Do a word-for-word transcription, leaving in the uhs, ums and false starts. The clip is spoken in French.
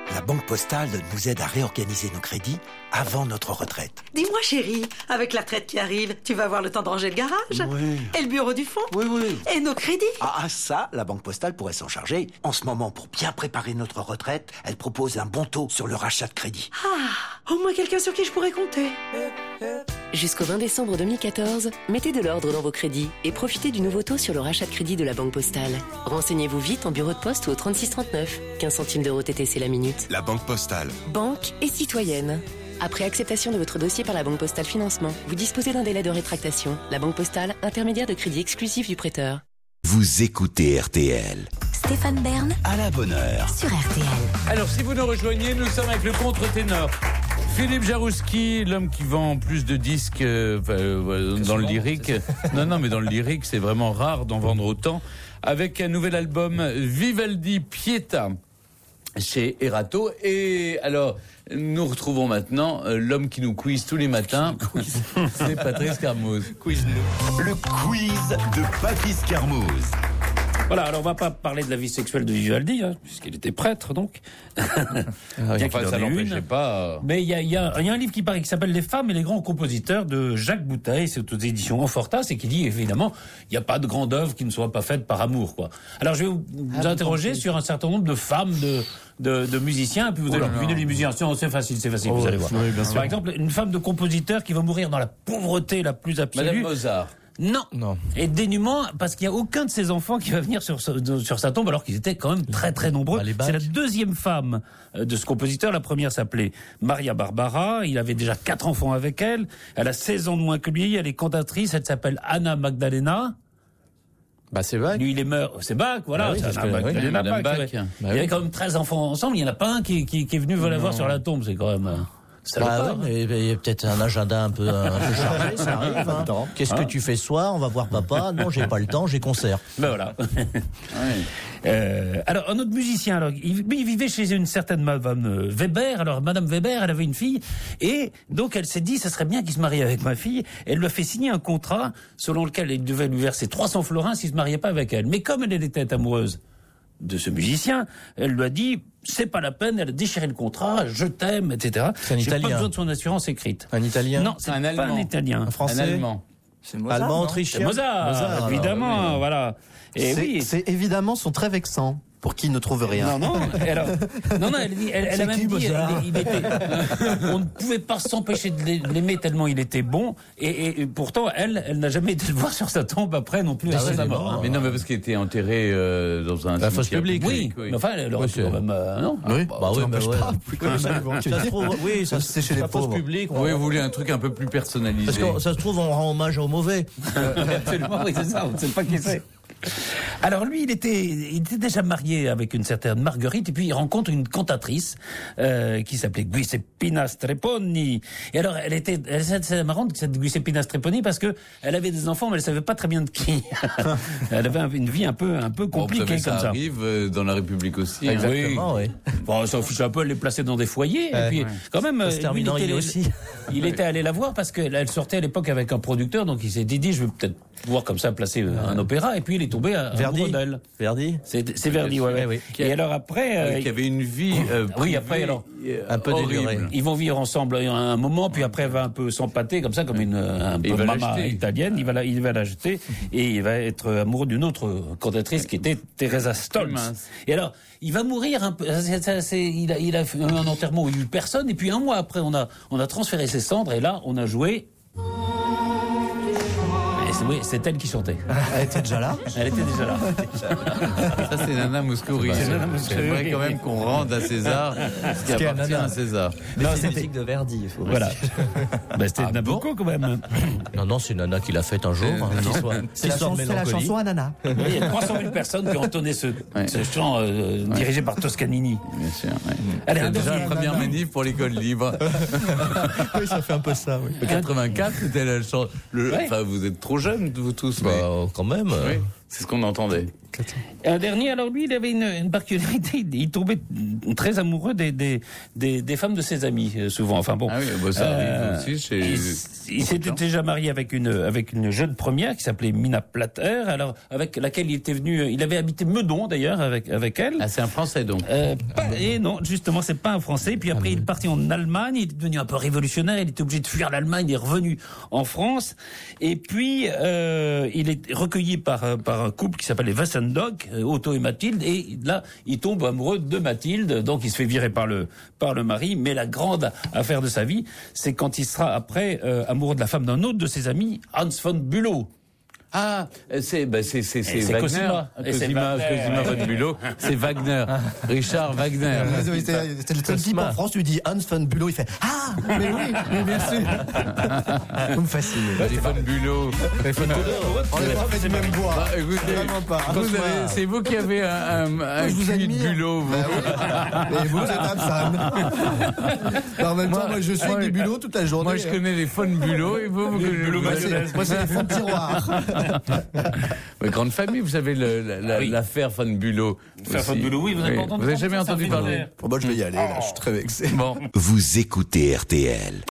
La Banque Postale nous aide à réorganiser nos crédits avant notre retraite. Dis-moi chérie, avec la retraite qui arrive, tu vas avoir le temps de ranger le garage? Oui. Et le bureau du fond? Oui, oui. Et nos crédits? Ah, ça, la Banque Postale pourrait s'en charger. En ce moment, pour bien préparer notre retraite, elle propose un bon taux sur le rachat de crédit. Ah, au moins quelqu'un sur qui je pourrais compter. Jusqu'au vingt décembre deux mille quatorze, mettez de l'ordre dans vos crédits et profitez du nouveau taux sur le rachat de crédit de la Banque Postale. Renseignez-vous vite en bureau de poste ou au trente-six trente-neuf. quinze centimes d'euros T T C la minute. La Banque Postale. Banque et citoyenne. Après acceptation de votre dossier par la Banque Postale Financement, vous disposez d'un délai de rétractation. La Banque Postale, intermédiaire de crédit exclusif du prêteur. Vous écoutez R T L. Stéphane Bern À la bonne heure. sur R T L. Alors, si vous nous rejoignez, nous sommes avec le contre-ténor. Philippe Jarouski, l'homme qui vend plus de disques euh, euh, dans le lyrique. Non, non, mais dans le lyrique, c'est vraiment rare d'en vendre autant. Avec un nouvel album, Vivaldi Pietà, chez Erato. Et alors, nous retrouvons maintenant euh, l'homme qui nous quiz tous les matins. C'est Patrice Carmouze. Quiz-nous. Le quiz de Patrice Carmouze. Voilà, alors on va pas parler de la vie sexuelle de Vivaldi, hein, puisqu'il était prêtre, donc. Bien qu'il en ça ait l'empêchait une. pas. Mais il y a, il y, a, il y a un livre qui paraît qui s'appelle Les femmes et les grands compositeurs de Jacques Bouteille, c'est aux éditions Confortas, et qui dit évidemment il n'y a pas de grande œuvre qui ne soit pas faite par amour, quoi. Alors je vais vous, vous Ah, interroger sur un certain nombre de femmes de de, de musiciens, et puis vous allez deviner les musiciens. C'est facile, c'est facile, Oh, vous allez voir. oui, bien sûr. Par exemple, une femme de compositeur qui va mourir dans la pauvreté la plus absolue. Madame Mozart. Non. Non. Et dénuement, parce qu'il n'y a aucun de ses enfants qui va venir sur, ce- sur sa tombe, alors qu'ils étaient quand même très très nombreux. Bah, les Bach. C'est la deuxième femme euh, de ce compositeur. La première s'appelait Maria Barbara. Il avait déjà quatre enfants avec elle. Elle a seize ans de moins que lui. Elle est cantatrice. Elle s'appelle Anna Magdalena. Bah c'est vrai. Lui, il est mort. C'est Bach, voilà. Bah oui, c'est c'est Anna ce que- oui, Magdalena Madame Bach, Bach. ouais. Bah il y oui. avait quand même treize enfants ensemble. Il n'y en a pas un qui, qui, qui est venu la voir sur la tombe. C'est quand même... euh, Bah salopard, ouais, mais mais il y a peut-être un agenda un peu, un peu chargé, ça arrive. Hein. Qu'est-ce que tu fais ce soir? On va voir papa. Non, j'ai pas le temps, j'ai concert. Ben voilà. Ouais. Euh, alors, un autre musicien, alors, il, il vivait chez une certaine Madame Weber. Alors, Madame Weber, elle avait une fille, et donc elle s'est dit, ça serait bien qu'il se marie avec ma fille. Elle lui a fait signer un contrat selon lequel il devait lui verser trois cents florins s'il se mariait pas avec elle. Mais comme elle, elle était amoureuse de ce musicien, elle lui a dit, c'est pas la peine, elle a déchiré le contrat, je t'aime, et cetera. C'est un J'ai pas Italien. besoin de son assurance écrite. Un Italien. Non, c'est Un pas Allemand. un Italien. Un Français. Un Allemand. C'est Mozart, Allemand, non autrichien. C'est Mozart, Mozart, évidemment, alors, oui. voilà. Et C'est- oui. C'est évidemment sont très vexants pour qui ne trouve rien. Non, non, et alors, non, non, elle, dit- elle, elle a C'est même qui, dit, Mozart il, il était, on ne pouvait pas s'empêcher de l'ai- l'aimer tellement il était bon, et, et, et pourtant, elle, elle n'a jamais été le voir sur sa tombe après non plus Ah après ouais, sa c'est mort. mort. hein. Mais non, mais parce qu'il était enterré euh, dans un La fosse cimetière publique. Oui, oui. mais enfin, elle aurait Oui, pu c'est- quand même, euh, non. Oui. Bah oui, mais ouais. Ça se trouve, oui, ça C'est chez les la fosse pauvres. publique. on- Oui, vous voulez un truc un peu plus personnalisé. Parce que ça se trouve, on rend hommage aux mauvais. Absolument, oui, c'est ça, on ne sait pas qui c'est. Alors lui, il était, il était déjà marié avec une certaine Marguerite, et puis il rencontre une cantatrice euh, qui s'appelait Giuseppina Streponi. Et alors, elle était, elle, c'est c'est marrant cette Giuseppina Streponi parce que elle avait des enfants, mais elle savait pas très bien de qui. Elle avait un- une vie un peu, un peu Bon, vous compliquée savez, ça comme ça. arrive euh, dans la République aussi. hein. Exactement, oui. Bon, ça fiche un peu, elle les plaçait dans des foyers. Ouais, et puis, ouais. quand même, Ça se lui, termine en il, il était, aussi. il était allé la voir parce qu'elle elle sortait à l'époque avec un producteur, donc il s'est dit, dit, je vais peut-être pouvoir comme ça placer un opéra. Et puis il est tombé à Verdi. amoureux d'elle. Verdi. C'est c'est Verdi, ouais, ouais. Eh oui. Et alors après, euh, Euh, qui avait une vie euh, oui, après, privée, alors, euh, un peu horrible. délurée. ils vont vivre ensemble un moment, puis après elle va un peu s'empâter comme ça, comme une un Et il peu va maman l'acheter. italienne. Il va la, il va la jeter et il va être amoureux d'une autre cantatrice qui était Teresa Plus Stolz. mince. Et alors, il va mourir un peu. c'est- c'est- c'est- il, a, il a fait un enterrement où il n'y a eu personne. Et puis un mois après, on a on a transféré ses cendres et là, on a joué. Et c'est- Oui, c'est elle qui chantait. Elle était déjà là. Elle était déjà là. Ça, c'est Nana Mouskouri. C'est Nana Mouskouri. J'aimerais quand même qu'on rende à César ce qui qu'il y a appartient Nana. à César. Non, C'est c'était musique de Verdi, il faut voilà. Bah, c'était Ah Nabucco quand même. Non, non, c'est Nana qui l'a faite un jour. Euh, hein, non. petite soirée- C'est la, petite soirée chanson- de c'est la mélancolie. chanson à Nana. Oui, il y a trois cent mille personnes qui ont entonné ce, Ouais. ce chant euh, dirigé par Toscanini. Bien sûr. Ouais. Allez, un C'est déjà la deuxième. première manif pour l'école libre. Oui, ça fait un peu ça, oui. Le quatre-vingt-quatre, c'était la chanson. Ouais. Enfin, vous êtes trop jeunes, vous tous. Bah, mais- euh, quand même. euh, Oui, c'est ce qu'on entendait. Un dernier, alors lui, il avait une, une particularité, il, il tombait très amoureux des, des, des, des femmes de ses amis, euh, souvent. Enfin bon. Ah oui, bah, ça arrive Euh, aussi chez... Il, il s'était déjà marié avec une, avec une jeune première qui s'appelait Mina Plater, alors avec laquelle il était venu, il avait habité Meudon d'ailleurs avec, avec elle. Ah, c'est un Français donc. Euh, pas- et non, justement, c'est pas un Français. Puis après, il est parti en Allemagne. Il est devenu un peu révolutionnaire. Il était obligé de fuir l'Allemagne. Il est revenu en France. Et puis, euh, il est recueilli par euh, par un couple qui s'appelle les Wessendonck, euh, Otto et Mathilde. Et là, il tombe amoureux de Mathilde. Donc, il se fait virer par le par le mari. Mais la grande affaire de sa vie, c'est quand il sera après euh, amoureux de la femme d'un autre de ses amis, Hans von Bülow. Ah, c'est bah, c'est c'est c'est c'est Wagner. Cosima. Et c'est Cosima, Wagner, Cosima ouais. von Bülow, c'est Wagner. Richard Wagner. C'est le seul type en France, tu lui dis Hans von Bülow, il fait Ah, mais oui, mais bien sûr. Vous me fascinez. Les von Bülow. On n'est pas fait du même bois. Bah, écoutez, Vraiment pas. vous avez- c'est vous qui avez un, un, un je vous cul de admire. Bülow, vous. Bah oui. Et vous, vous êtes Absan. En même temps, moi, je suis avec des bulots toute la journée. Moi, je connais les von Bülow et vous, vous Bülow vous- mayonnaise. Moi, c'est les fonds de tiroir. Ouais, grande famille, vous savez le- la- la- Ah oui. l'affaire von Bülow. L'affaire aussi. von Bülow, oui, vous avez pas entendu Vous avez parler jamais de ça, entendu c'est parler. formidable. Bon, moi, je vais y aller, là. Je suis très vexé. Bon. Vous écoutez R T L.